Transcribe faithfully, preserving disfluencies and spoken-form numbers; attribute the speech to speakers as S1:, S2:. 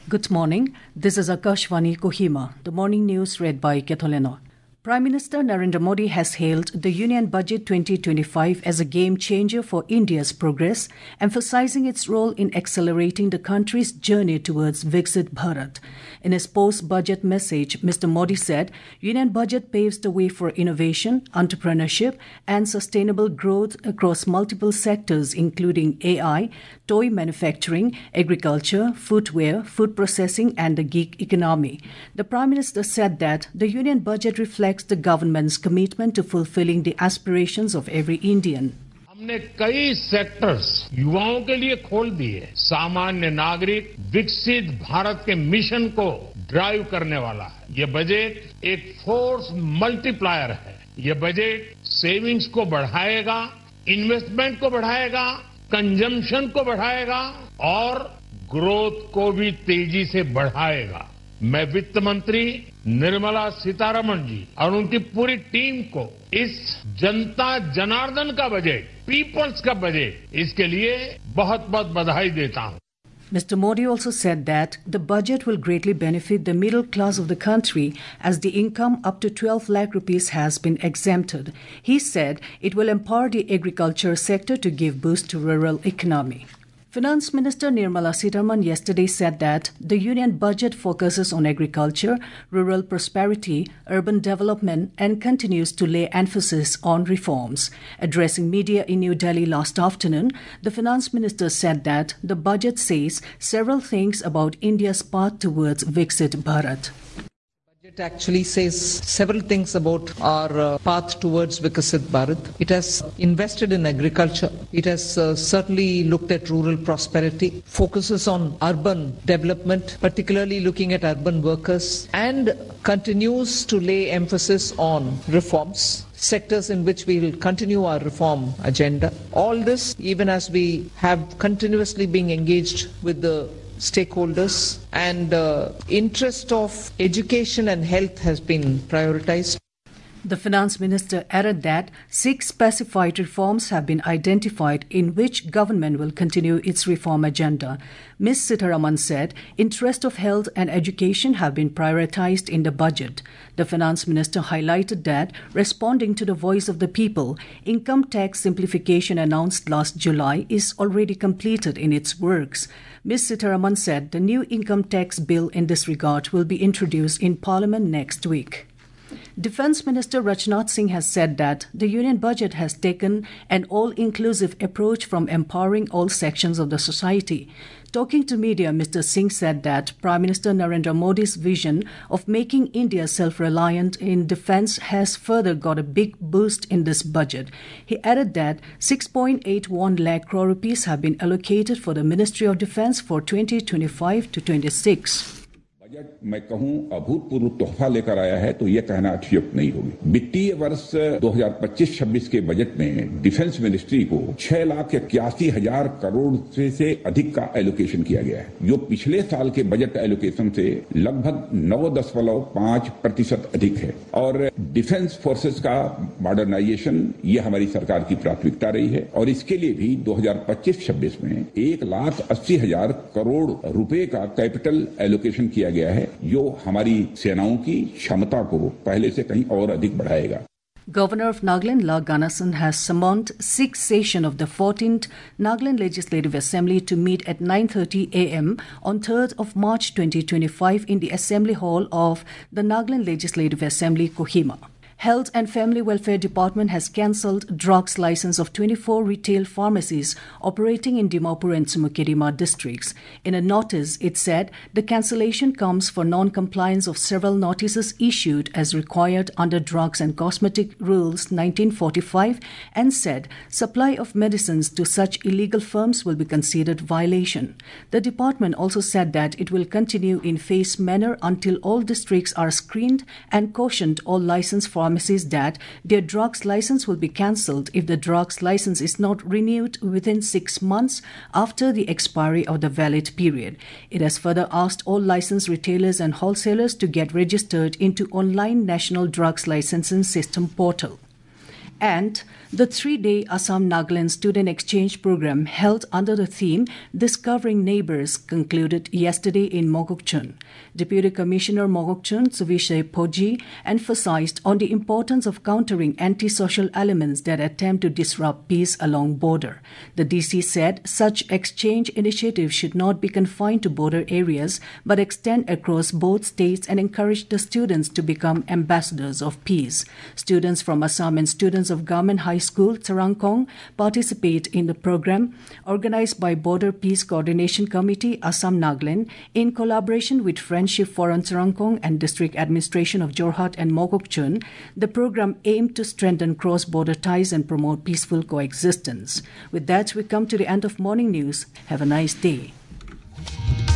S1: Good morning. This is Akashvani Kohima. The morning news read by Ketolena. Prime Minister Narendra Modi has hailed the Union Budget twenty twenty-five as a game changer for India's progress, emphasizing its role in accelerating the country's journey towards Viksit Bharat. In his post-budget message, Mister Modi said, Union Budget paves the way for innovation, entrepreneurship and sustainable growth across multiple sectors including A I, toy manufacturing, agriculture, footwear, food processing and the gig economy. The Prime Minister said that the Union Budget reflects the government's commitment to fulfilling the aspirations of every Indian.
S2: हमने कई sectors युवाओं के लिए खोल दिए। सामान्य नागरिक विकसित भारत के मिशन को ड्राइव करने वाला है। ये बजट एक फोर्स मल्टीप्लायर है। ये बजट सेविंग्स को बढ़ाएगा, इन्वेस्टमेंट को बढ़ाएगा, कंजम्पशन को बढ़ाएगा और ग्रोथ को भी तेजी से बढ़ाएगा। मैं वित्त मंत्री निर्मला सीतारमण जी और उनकी पूरी टीम को इस जनता जनार्दन का बजट, पीपल्स का बजट, इसके लिए बहुत बहुत बधाई देता हूं।
S1: Mister Modi also said that the budget will greatly benefit the middle class of the country as the income up to twelve lakh rupees has been exempted. He said it will empower the agriculture sector to give boost to rural economy. Finance Minister Nirmala Sitharaman yesterday said that the Union Budget focuses on agriculture, rural prosperity, urban development and continues to lay emphasis on reforms. Addressing media in New Delhi last afternoon, the Finance Minister said that the budget says several things about India's path towards Viksit Bharat.
S3: It actually says several things about our uh, path towards Viksit Bharat. It has invested in agriculture. It has uh, certainly looked at rural prosperity, focuses on urban development, particularly looking at urban workers, and continues to lay emphasis on reforms, sectors in which we will continue our reform agenda. All this, even as we have continuously been engaged with the stakeholders, and uh, interest of education and health has been prioritized.
S1: The Finance Minister added that six specified reforms have been identified in which government will continue its reform agenda. Miz Sitharaman said interest of health and education have been prioritized in the budget. The Finance Minister highlighted that, responding to the voice of the people, income tax simplification announced last July is already completed in its works. Miz Sitharaman said the new income tax bill in this regard will be introduced in Parliament next week. Defence Minister Rajnath Singh has said that the Union Budget has taken an all-inclusive approach from empowering all sections of the society. Talking to media, Mister Singh said that Prime Minister Narendra Modi's vision of making India self-reliant in defence has further got a big boost in this budget. He added that six point eight one lakh crore rupees have been allocated for the Ministry of Defence for twenty twenty-five to twenty-six.
S4: Budget मैं कहूं अभूतपूर्व तोहफा लेकर आया है तो यह कहना अतिशयोक्ति नहीं होगी। वित्तीय वर्ष दो हज़ार पच्चीस छब्बीस के बजट में डिफेंस मिनिस्ट्री को छह लाख इक्यासी हजार करोड़ से, से अधिक का एलोकेशन किया गया है, जो पिछले साल के बजट एलोकेशन से लगभग नौ दशमलव पांच प्रतिशत अधिक है। और डिफेंस फोर्सेस का मॉडर्नाइजेशन ये हमारी सरकार की प्राथमिकता रही है और इसके लिए भी दो हज़ार पच्चीस छब्बीस में एक लाख अस्सी हजार करोड़ रुपए का कैपिटल एलोकेशन किया गया है, जो हमारी सेनाओं की क्षमता को पहले से कहीं और अधिक बढ़ाएगा।
S1: Governor of Nagaland, La Ganasan, has summoned sixth session of the fourteenth Nagaland Legislative Assembly to meet at nine thirty a m on third of March twenty twenty-five in the Assembly Hall of the Nagaland Legislative Assembly, Kohima. Health and Family Welfare Department has cancelled drugs license of twenty-four retail pharmacies operating in Dimapur and Sumukedima districts. In a notice, it said the cancellation comes for non-compliance of several notices issued as required under Drugs and Cosmetic Rules nineteen forty-five and said supply of medicines to such illegal firms will be considered violation. The department also said that it will continue in phased manner until all districts are screened and cautioned all licensed pharmacies that their drugs license will be cancelled if the drugs license is not renewed within six months after the expiry of the valid period. It has further asked all licensed retailers and wholesalers to get registered into online National Drugs Licensing System portal. And the three-day Assam-Nagaland Student Exchange Program held under the theme Discovering Neighbors concluded yesterday in Mogokchung. Deputy Commissioner Mogokchung, Suvishay Poji, emphasized on the importance of countering anti-social elements that attempt to disrupt peace along border. The D C said such exchange initiatives should not be confined to border areas but extend across both states and encourage the students to become ambassadors of peace. Students from Assam and students of Government High School, Tsarangkong, participate in the program organized by Border Peace Coordination Committee, Assam-Nagaland, in collaboration with Friendship Forum Tsarangkong and District Administration of Jorhat and Mogokchung. The program aimed to strengthen cross-border ties and promote peaceful coexistence. With that, we come to the end of morning news. Have a nice day.